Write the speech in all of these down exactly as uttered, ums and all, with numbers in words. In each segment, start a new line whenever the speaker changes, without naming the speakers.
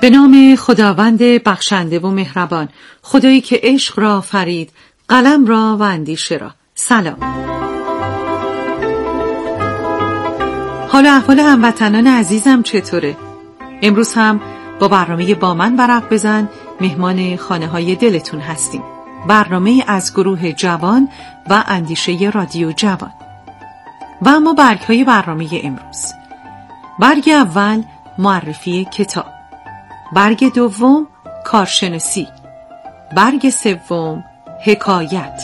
به نام خداوند بخشنده و مهربان، خدایی که عشق را فرید، قلم را و اندیشه را. سلام. حال احوال هموطنان عزیزم چطوره؟ امروز هم با برنامه با من ورق بزن مهمان خانه های دلتون هستیم. برنامه از گروه جوان و اندیشه رادیو جوان. و اما برگ های برنامه امروز: برگ اول معرفی کتاب، برگ دوم کارشناسی، برگ سوم حکایت.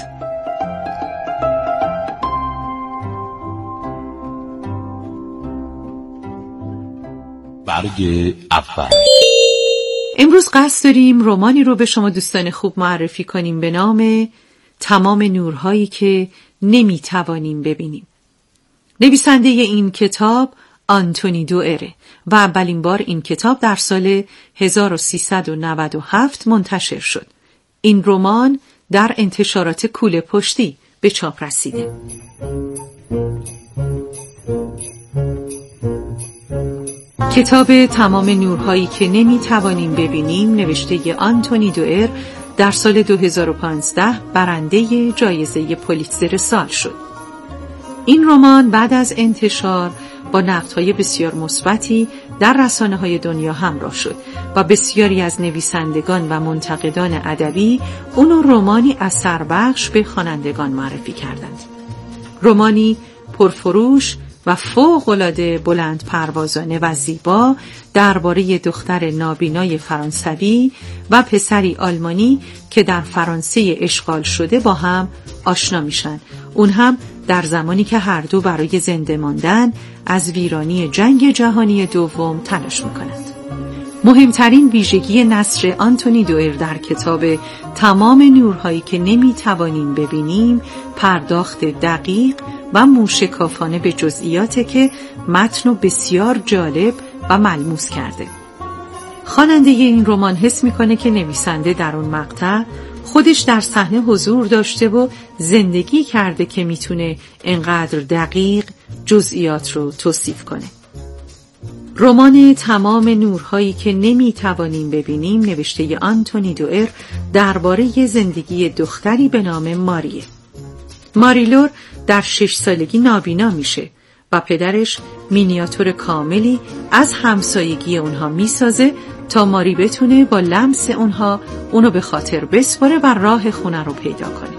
برگ اول.
امروز قصد داریم رمانی رو به شما دوستان خوب معرفی کنیم به نام تمام نورهایی که نمیتوانیم ببینیم. نویسنده این کتاب آنتونی دوئره و اولین بار این کتاب در سال هزار و سیصد و نود و هفت منتشر شد. این رمان در انتشارات کوله پشتی به چاپ رسیده. کتاب تمام نورهایی که نمیتوانیم ببینیم نوشته آنتونی دوئر در سال دو هزار و پانزده برنده جایزه پولیتزر سال شد. این رمان بعد از انتشار با نقدهای بسیار مثبتی در رسانه‌های دنیا همراه شد و بسیاری از نویسندگان و منتقدان ادبی اونو رمانی اثربخش به خوانندگان معرفی کردند. رمانی پرفروش و فوق‌العاده بلند پروازانه و زیبا درباره دختر نابینای فرانسوی و پسری آلمانی که در فرانسه اشغال شده با هم آشنا میشن، اون هم در زمانی که هر دو برای زنده ماندن از ویرانی جنگ جهانی دوم تلاش میکنند. مهمترین ویژگی نثر آنتونی دوئر در کتاب تمام نورهایی که نمیتوانیم ببینیم پرداخت دقیق و موشکافانه به جزئیاته که متن بسیار جالب و ملموس کرده. خواننده این رمان حس میکنه که نویسنده در اون مقطع خودش در صحنه حضور داشته و زندگی کرده که میتونه انقدر دقیق جزئیات رو توصیف کنه. رمان تمام نورهایی که نمیتوانیم ببینیم نوشته آنتونی دوئر درباره زندگی دختری به نام ماریه. ماریلور در شش سالگی نابینا میشه و پدرش مینیاتور کاملی از همسایگی اونها میسازه تا ماری بتونه با لمس اونها اونو به خاطر بسپاره و راه خونه رو پیدا کنه.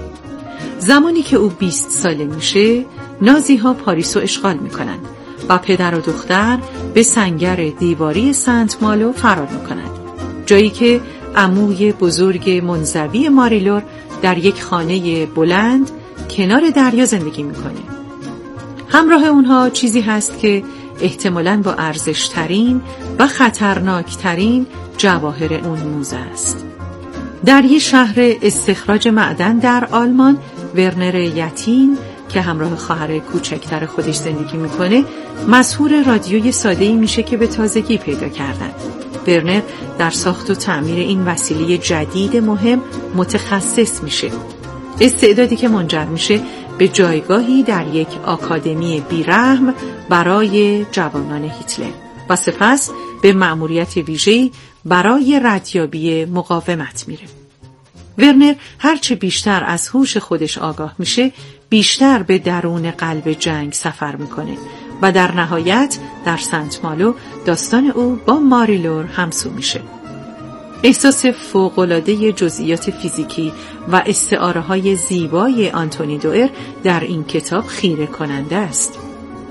زمانی که او بیست ساله میشه، نازی ها پاریس رو اشغال میکنن و پدر و دختر به سنگر دیواری سنت مالو فرار میکنن، جایی که عموی بزرگ منزوی ماریلور در یک خانه بلند کنار دریا زندگی میکنه. همراه اونها چیزی هست که احتمالاً با ارزشترین و خطرناکترین جواهر اون موزه است. در یک شهر استخراج معدن در آلمان، ورنر یتیم که همراه خواهر کوچکتر خودش زندگی میکنه مسحور رادیوی ساده‌ای میشه که به تازگی پیدا کردن. ورنر در ساخت و تعمیر این وسیله جدید مهم متخصص میشه، استعدادی که منجر میشه به جایگاهی در یک آکادمی بیرحم برای جوانان هیتلر و سپس به مأموریت ویژه‌ای برای ردیابی مقاومت میره. ورنر هرچه بیشتر از هوش خودش آگاه میشه، بیشتر به درون قلب جنگ سفر میکنه و در نهایت در سنت مالو داستان او با ماریلور همسو میشه. احساس فوق‌العاده جزئیات فیزیکی و استعاره‌های زیبای آنتونی دوئر در این کتاب خیره کننده است.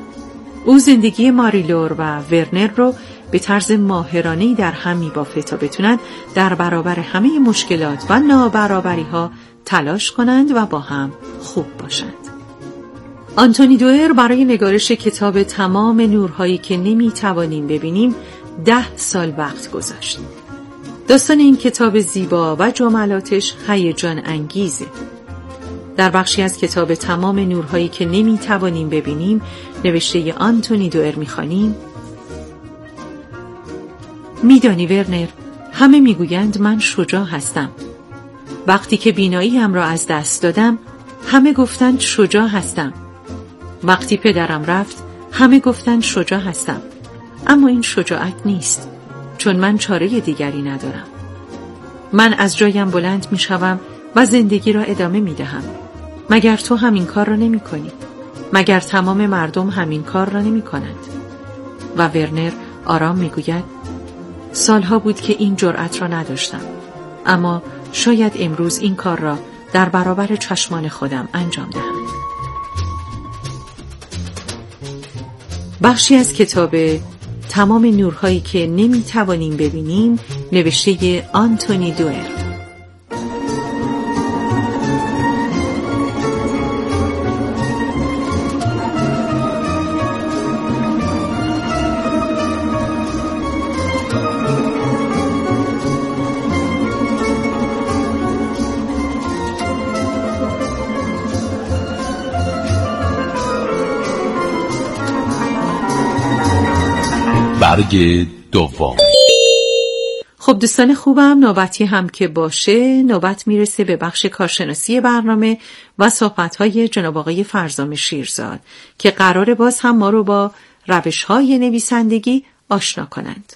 او زندگی ماریلور و ورنر رو به طرز ماهرانه‌ای در هم می‌بافه تا بتونن در برابر همه مشکلات و نابرابری‌ها تلاش کنند و با هم خوب باشند. آنتونی دوئر برای نگارش کتاب تمام نورهایی که نمی‌توانیم ببینیم ده سال وقت گذاشت. داستان این کتاب زیبا و جملاتش هیجان انگیزه. در بخشی از کتاب تمام نورهایی که نمیتوانیم ببینیم نوشته آنتونی دوئر میخوانیم: میدانی ورنر، همه میگویند من شجاع هستم. وقتی که بیناییم را از دست دادم همه گفتند شجاع هستم. وقتی پدرم رفت همه گفتند شجاع هستم. اما این شجاعت نیست. چون من چاره دیگری ندارم. من از جایم بلند می شوم و زندگی را ادامه می دهم. مگر تو همین کار را نمی کنی؟ مگر تمام مردم همین کار را نمی کنند؟ و ورنر آرام می گوید سالها بود که این جرأت را نداشتم، اما شاید امروز این کار را در برابر چشمان خودم انجام دهم. بخشی از کتاب تمام نورهایی که نمی توانیم ببینیم، نوشته آنتونی دوئر.
برگ دوم.
خب دوستان خوبم، نوبتی هم که باشه نوبت میرسه به بخش کارشناسی برنامه و صحبت‌های جناب آقای فرزام شیرزاد که قراره باز هم ما رو با روش‌های نویسندگی آشنا کنند.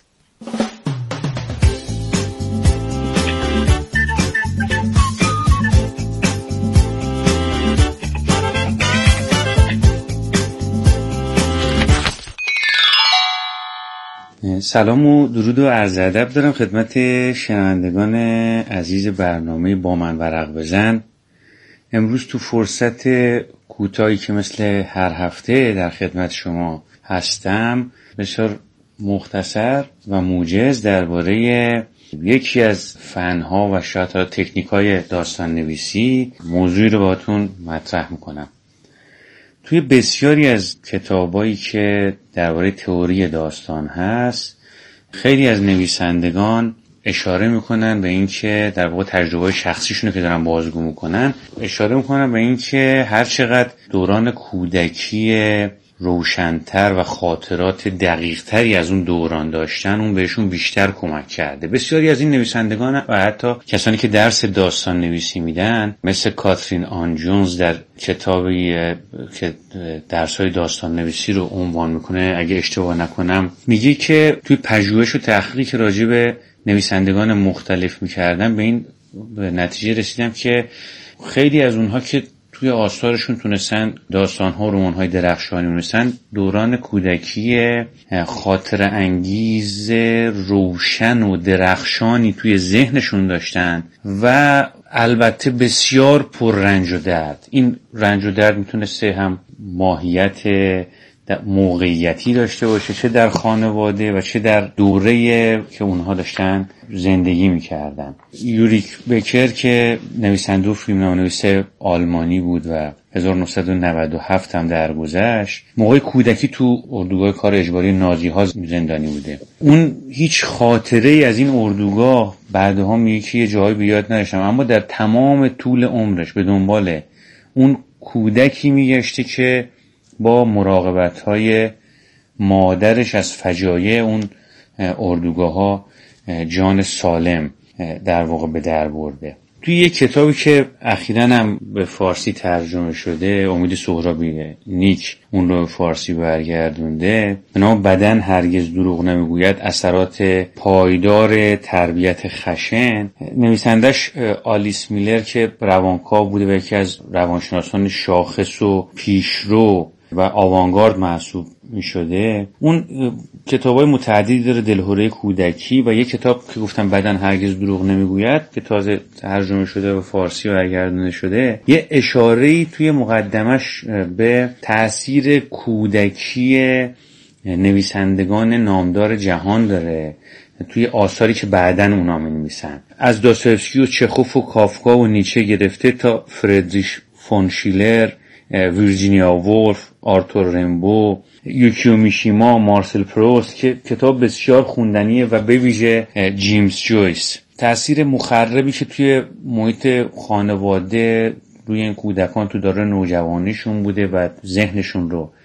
سلام و درود و عرض ادب دارم خدمت شنوندگان عزیز برنامه با من ورق بزن. امروز تو فرصت کوتاهی که مثل هر هفته در خدمت شما هستم، بسیار مختصر و موجز درباره یکی از فنها و شاید تکنیک‌های داستان نویسی موضوعی رو باهاتون مطرح میکنم. توی بسیاری از کتابایی که درباره تئوری داستان هست، خیلی از نویسندگان اشاره میکنن به این که در واقع تجربه شخصیشونو که دارن بازگو میکنن، اشاره میکنن به این که هر چقدر دوران کودکی روشن‌تر و خاطرات دقیق‌تری از اون دوران داشتن، اون بهشون بیشتر کمک کرده. بسیاری از این نویسندگان و حتی کسانی که درس داستان نویسی میدن، مثل کاترین آن جونز در کتابی که درس‌های داستان نویسی رو عنوان میکنه، اگه اشتباه نکنم، میگه که توی پژوهش و تحقیقی که راجع به نویسندگان مختلف میکردن، به این به نتیجه رسیدم که خیلی از اونها که توی آثارشون تونستن داستان‌ها و رمان‌های درخشانی بنویسن، دوران کودکی خاطره انگیز روشن و درخشانی توی ذهنشون داشتن و البته بسیار پر رنج و درد. این رنج و درد میتونسته هم ماهیت موقعیتی داشته باشه، چه در خانواده و چه در دوره که اونها داشتن زندگی میکردن. یوریک بکر که نویسنده و فیلمنامه‌نویس آلمانی بود و هزار و نهصد و نود و هفت هم درگذشت، موقع کودکی تو اردوگاه کار اجباری نازی‌ها زندانی بوده. اون هیچ خاطره‌ای از این اردوگاه بعدها میگه که یه جایی به یاد نداشتم، اما در تمام طول عمرش به دنبال اون کودکی میگشته که با مراقبت‌های مادرش از فجایع اون اردوگاه ها جان سالم در واقع به در برده. توی یک کتابی که اخیراً هم به فارسی ترجمه شده، امید سهرابی نیک اون رو به فارسی برگردونده، به نام بدن هرگز دروغ نمیگوید، اثرات پایدار تربیت خشن، نویسندش آلیس میلر که روانکاو بوده و یکی از روانشناسان شاخص و پیشرو و آوانگارد محسوب می شده. اون کتابای متعددی داره، دلهوره کودکی و یک کتاب که گفتم بدن هرگز دروغ نمیگوید که تازه ترجمه شده و فارسی برگردونده شده، یه اشاره‌ای توی مقدمش به تأثیر کودکی نویسندگان نامدار جهان داره توی آثاری که بعدن اونا می‌نویسن. از داستایوفسکی و چخوف و کافکا و نیچه گرفته تا فردریش فون شیلر، ویرجینیا وولف، آرتور رمبو، یوکیو میشیما، مارسل پروست که کتاب بسیار خوندنیه و به ویژه جیمز جویس. تأثیر مخربی که توی محیط خانواده روی این کودکان تو دوران نوجوانیشون بوده و ذهنشون رو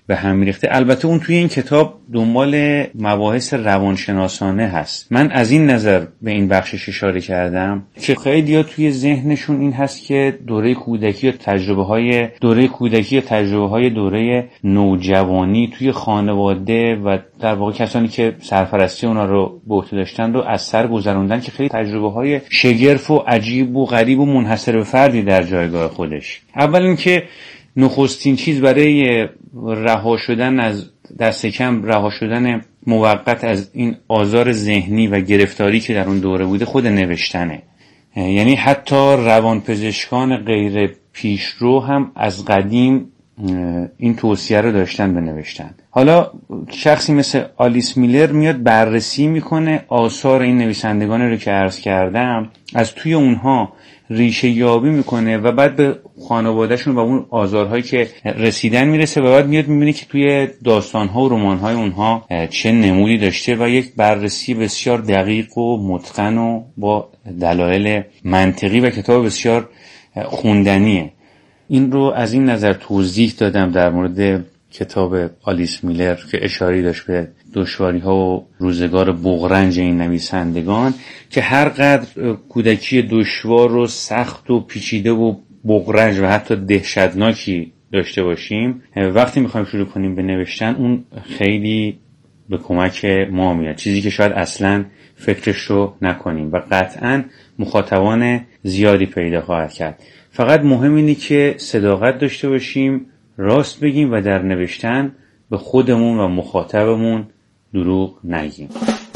به هم میریخته. البته اون توی این کتاب دنبال مباحث روانشناسانه هست. من از این نظر به این بخشش اشاره کردم که خیلی‌ها توی ذهنشون این هست که دوره کودکی و تجربه‌های دوره کودکی و تجربه‌های دوره نوجوانی توی خانواده و در واقع کسانی که سرپرستی اونا رو به عهده داشتن رو از سر گذروندن که خیلی تجربه‌های شگرف و عجیب و غریب و منحصر به فردی در جایگاه خودش. اول اینکه نخستین چیز برای رها شدن از دست کم رها شدن موقت از این آزار ذهنی و گرفتاری که در اون دوره بوده خود نوشتنه. یعنی حتی روانپزشکان غیر پیشرو هم از قدیم این توصیه رو داشتن به نوشتن. حالا شخصی مثل آلیس میلر میاد بررسی میکنه آثار این نویسندگانی رو که عرض کردم، از توی اونها ریشه یابی میکنه و بعد به خانوادهشون و اون آزارهایی که رسیدن میرسه و بعد میاد میبینه که توی داستانها و رمانهای اونها چه نمودی داشته و یک بررسی بسیار دقیق و متقن و با دلایل منطقی و کتاب بسیار خوندنیه. این رو از این نظر توضیح دادم در مورد کتاب آلیس میلر که اشاره داشت به دشواری‌ها و روزگار بغرنج این نویسندگان که هر قدر کودکی دشوار و سخت و پیچیده و بغرنج و حتی دهشتناکی داشته باشیم، وقتی میخوایم شروع کنیم به نوشتن اون خیلی به کمک ما میاد، چیزی که شاید اصلاً فکرش رو نکنیم و قطعاً مخاطبان زیادی پیدا خواهد کرد. فقط مهم اینه که صداقت داشته باشیم، راست بگیم و در نوشتن به خودمون و مخاطبمون دروغ نگیم.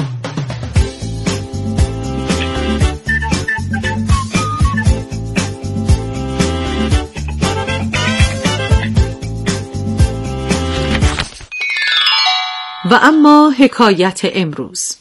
و اما حکایت امروز.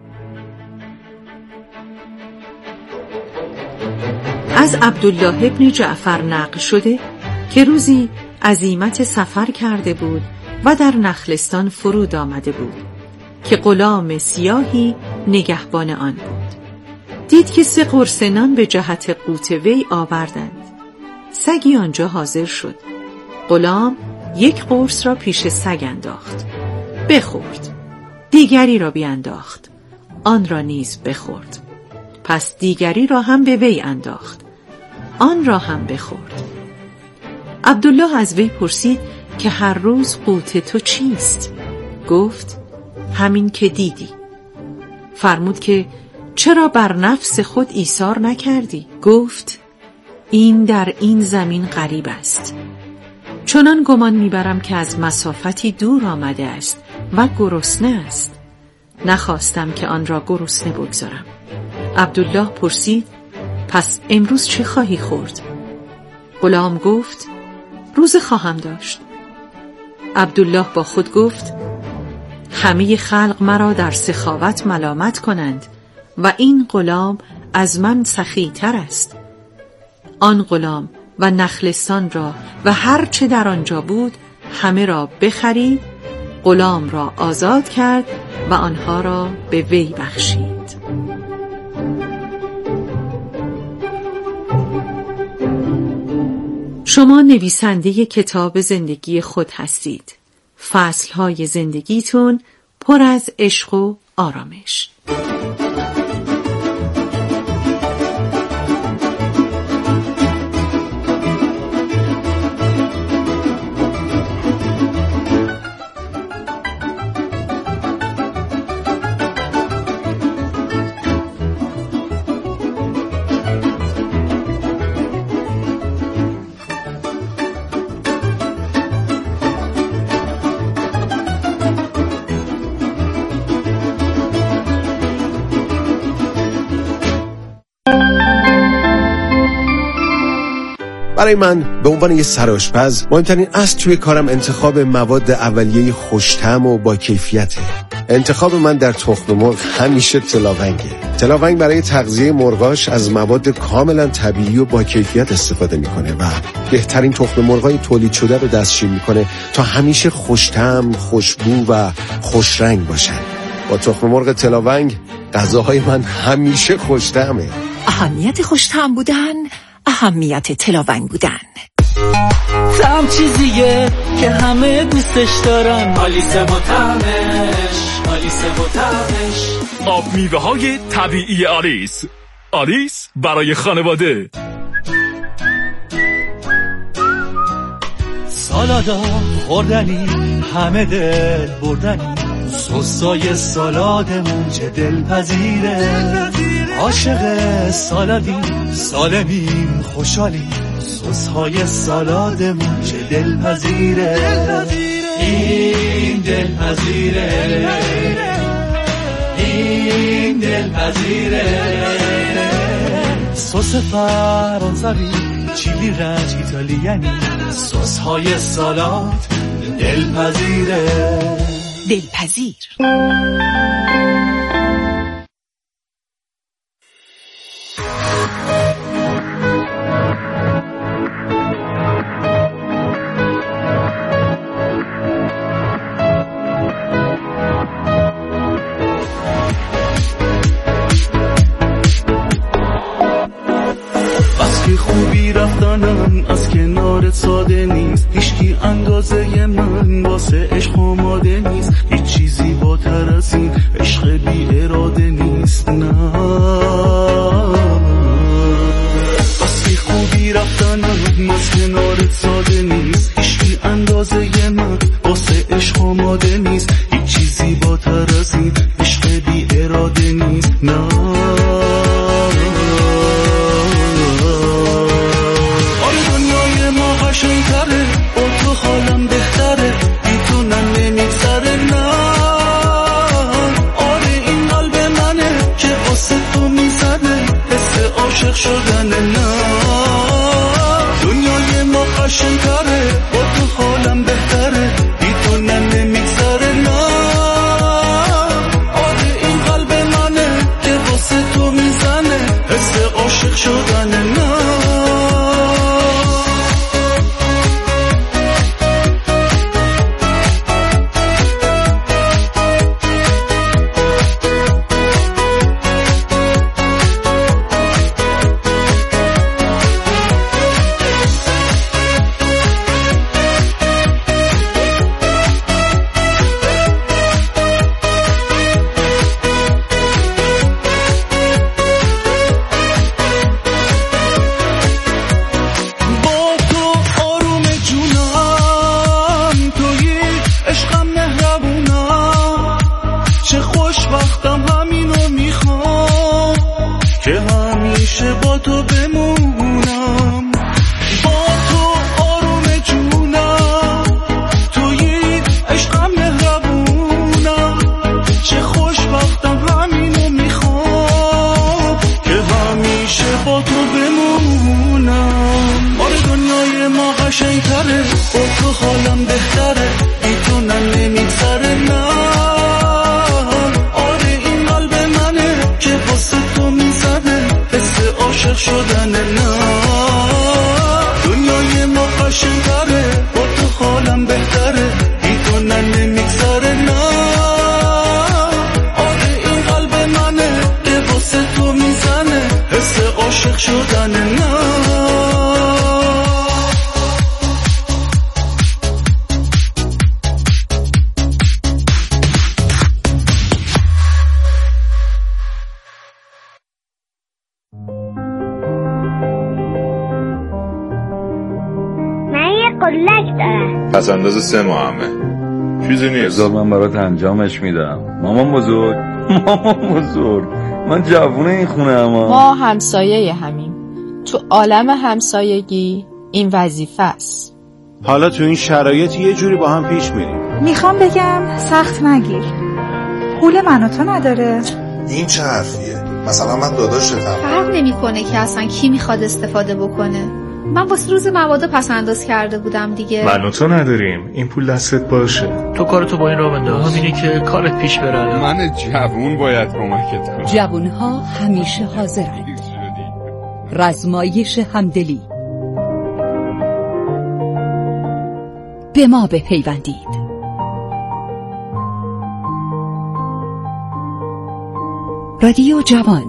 از عبدالله ابن جعفر نقل شده که روزی عزیمت سفر کرده بود و در نخلستان فرود آمده بود که غلام سیاهی نگهبان آن بود. دید که سه قرص نان به جهت قوت وی آوردند. سگی آنجا حاضر شد. غلام یک قرص را پیش سگ انداخت، بخورد. دیگری را بیانداخت، آن را نیز بخورد. پس دیگری را هم به وی انداخت، آن را هم بخورد. عبدالله از وی پرسید که هر روز قوت تو چیست؟ گفت همین که دیدی. فرمود که چرا بر نفس خود ایثار نکردی؟ گفت این در این زمین غریب است. چنان گمان میبرم که از مسافتی دور آمده است و گرسنه است. نخواستم که آن را گرسنه بگذارم. عبدالله پرسید پس امروز چه خواهی خورد؟ غلام گفت روزه خواهم داشت. عبدالله با خود گفت همه خلق مرا در سخاوت ملامت کنند و این غلام از من سخی تر است. آن غلام و نخلستان را و هر چه در آنجا بود همه را بخرید، غلام را آزاد کرد و آنها را به وی بخشید. شما نویسنده کتاب زندگی خود هستید. فصلهای زندگیتون پر از عشق و آرامش.
برای من به عنوان یه سرآشپز مهمترین اصل توی کارم انتخاب مواد اولیه خوش‌طعم و با کیفیته. انتخاب من در تخم مرغ همیشه تلاونگه. تلاونگ برای تغذیه مرغاش از مواد کاملا طبیعی و با کیفیت استفاده میکنه و بهترین تخم مرغای تولید شده رو دستشویی میکنه تا همیشه خوش‌طعم، خوشبو و خوشرنگ باشن. با تخم مرغ تلاونگ غذاهای من همیشه خوش‌طعمه.
اهمیت خوش‌طعم بودن، اهمیت تلاونگ بودن. طعم چیزیه که همه دوستش دارن. آلیسه و طعمش، آلیسه و طعمش.
آب میوه های طبیعی آلیس. آلیس برای خانواده.
سالادا خوردنی همه دل بردنی، سسای سالادمون چه دلپذیره. عاشق سالادیم سالمیم خوشحالیم، سسهای سالادمون چه دلپذیره. این دلپذیره، این دلپذیره. سس فرانسوی، چیلی رنج ایتالیانی، سس های سالاد دلپذیره.
دلپذیر.
خوبی رفتنم از کنارت ساده نیست، هیچکی اندازه من واسه عشق آماده نیست. هیچ چیزی بالاتر از این عشق بی اراده نیست. نه واسه خوبی رفتنم از کنارت ساده نیست، هیچکی اندازه من واسه عشق آماده نیست. هیچ چیزی بالاتر از این عشق بی اراده نیست. نه قشنگ‌تره، با تو حالم بهتره، بی تو نم نمیگذره. نه آره این قلب منه که واسه تو میزنه، حس عاشق شدنه. نه دنیای ما قشنگ‌تره، با تو حالم بهتره، بی تو نم نمیگذره. نه آره این قلب منه که واسه تو میزنه، حس عاشق شدنه. نه
پس انداز سه ماهمه، چیزی نیست.
بذار من برات انجامش میدم. مامان بزرگ، مامان بزرگ، من جوونه این خونه. اما
ما همسایه همیم. تو عالم همسایگی این وظیفه است.
حالا تو این شرایط یه جوری با هم پیش میریم.
میخوام بگم سخت نگیر، پول من و تو نداره.
این چه حرفیه؟ مثلا من داداشتم.
فرق نمیکنه که اصلا کی میخواد استفاده بکنه. من واسه روز مواد پس انداز کرده بودم دیگه.
من و تو نداریم، این پول دستت باشه.
تو کارتو با این راه بنداز، می‌بینی که کارت پیش بره.
من جوون باید کمکت کنم.
جوون‌ها همیشه حاضرند. رزمایش همدلی. به ما بپیوندید. رادیو جوان.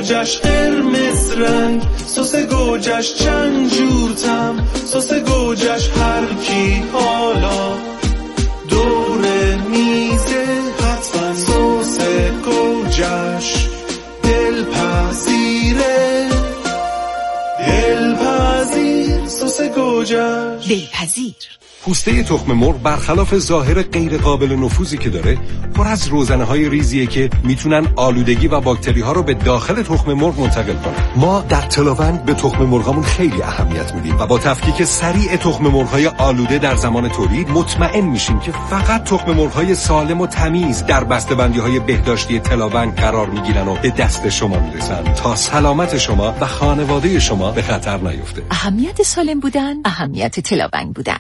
گوجش قرمز رنگ، سس گوجش چند جور تم، سس گوجش هر کی حالا دور میزه حتما سس گوجش دلپذیره، دلپذیر سس گوجش
دلپذیر.
پوسته تخم مرغ برخلاف ظاهر غیر قابل نفوذی که داره، پر از روزنه‌های ریزیه که میتونن آلودگی و باکتری‌ها رو به داخل تخم مرغ منتقل کنن. ما در تلاوند به تخم مرغامون خیلی اهمیت میدیم و با تفکیک سریع تخم مرغ‌های آلوده در زمان تولید مطمئن میشیم که فقط تخم مرغ‌های سالم و تمیز در بسته‌بندی‌های بهداشتی تلاوند قرار میگیرن و به دست شما میرسن تا سلامت شما و خانواده شما به خطر نیفته.
اهمیت سالم بودن، اهمیت تلاوند بودن.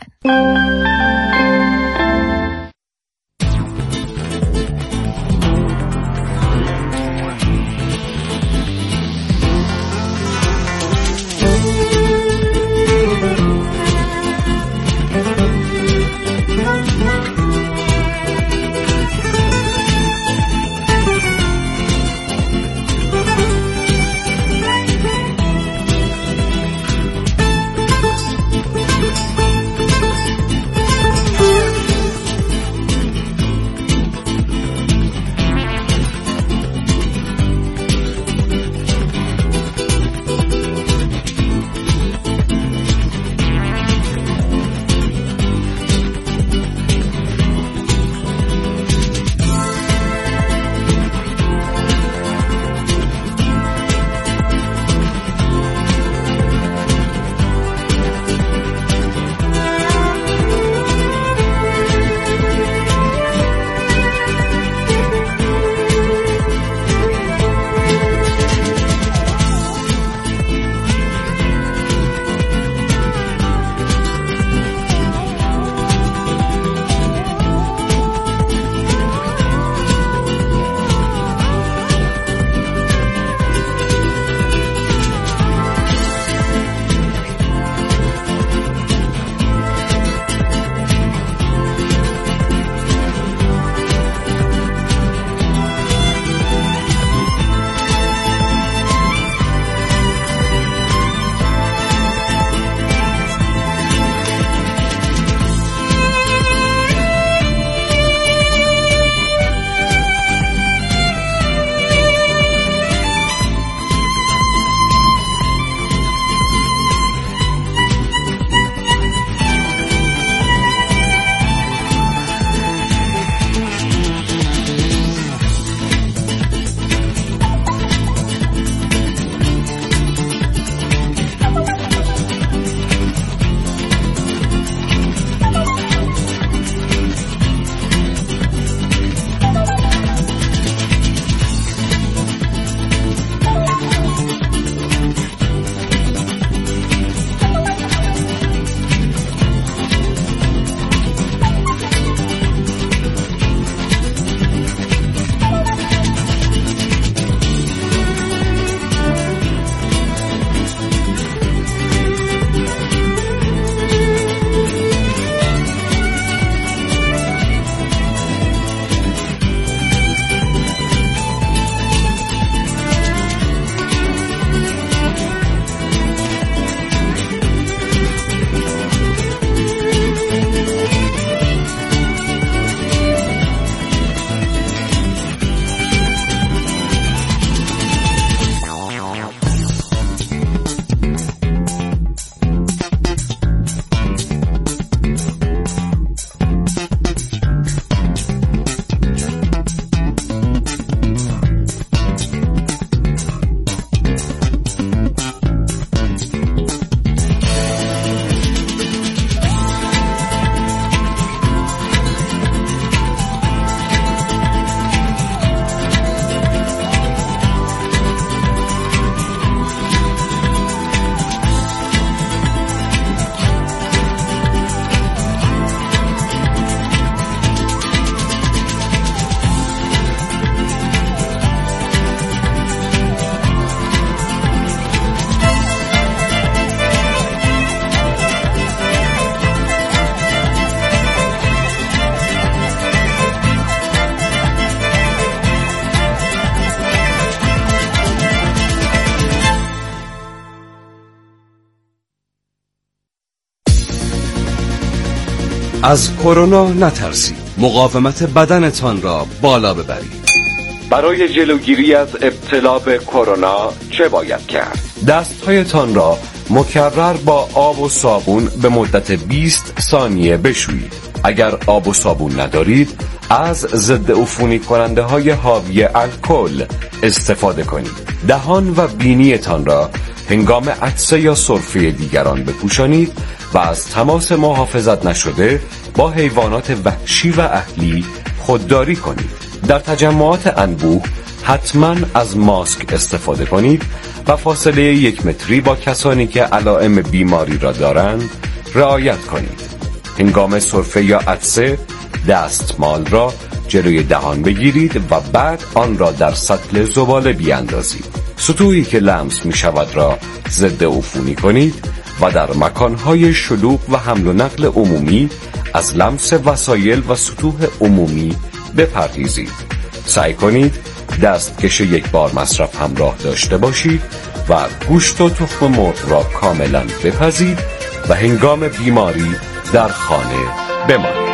از کرونا نترسید. مقاومت بدنتان را بالا ببرید. برای جلوگیری از ابتلا به کرونا چه باید کرد؟ دستهایتان را مکرر با آب و صابون به مدت بیست ثانیه بشویید. اگر آب و صابون ندارید، از ضد عفونی کننده های حاوی الکل استفاده کنید. دهان و بینیتان را هنگام عطسه یا سرفه دیگران بپوشانید و از تماس محافظت نشده با حیوانات وحشی و اهلی خودداری کنید. در تجمعات انبوه حتما از ماسک استفاده کنید و فاصله یک متری با کسانی که علائم بیماری را دارند رعایت کنید. هنگام سرفه یا عطسه دستمال را جلوی دهان بگیرید و بعد آن را در سطل زباله بیاندازید. سطوحی که لمس می شود را ضد عفونی کنید و در مکانهای شلوغ و حمل و نقل عمومی از لمس وسایل و سطوح عمومی بپرهیزید. سعی کنید دستکش یک بار مصرف همراه داشته باشید و گوشت و تخم مرغ را کاملا بپزید و هنگام بیماری در خانه بمانید.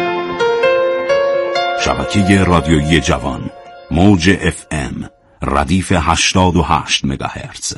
شبکه رادیویی جوان، موج اف ام، ردیف هشتاد و هشت مگاهرتز.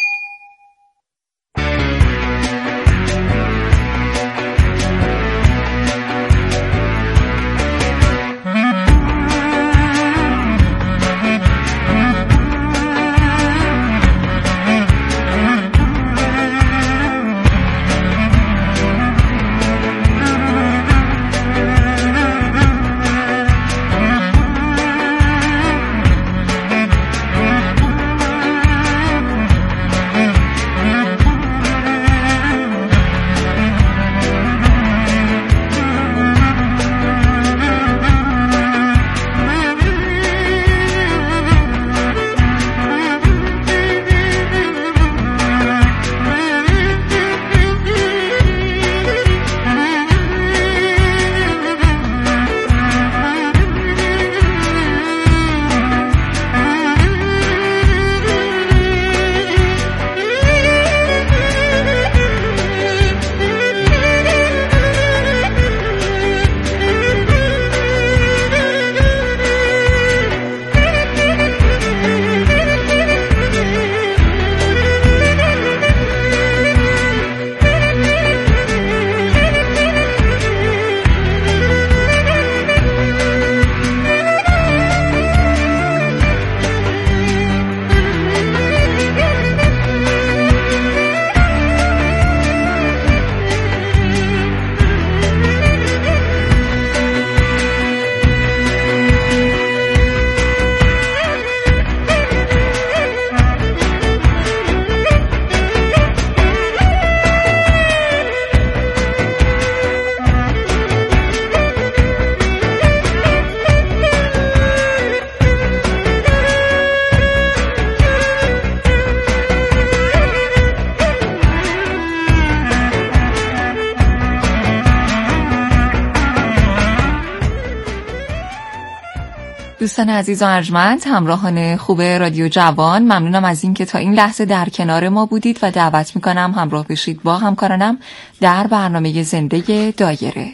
دوستان عزیز و ارجمند، همراهان خوب رادیو جوان، ممنونم از این که تا این لحظه در کنار ما بودید و دعوت میکنم همراه بشید با همکارانم در برنامه زنده دایره.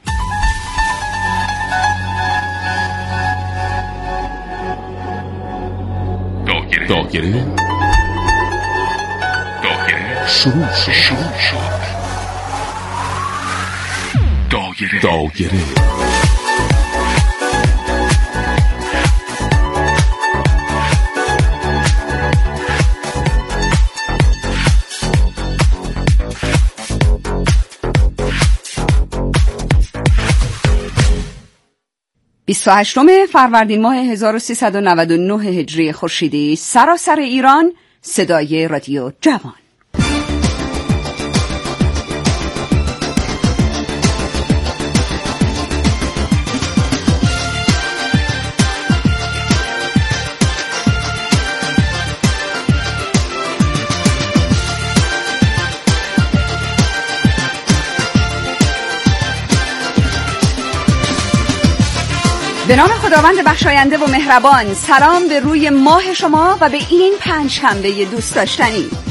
دایره دایره دایره شروع شد شروع شد دایره دایره
بیست و هشتم فروردین ماه هزار و سیصد و نود و نه هجری خورشیدی، سراسر ایران، صدای رادیو جوان. به نام خداوند بخشاینده و مهربان، سلام به روی ماه شما و به این پنج شنبه دوست داشتنی.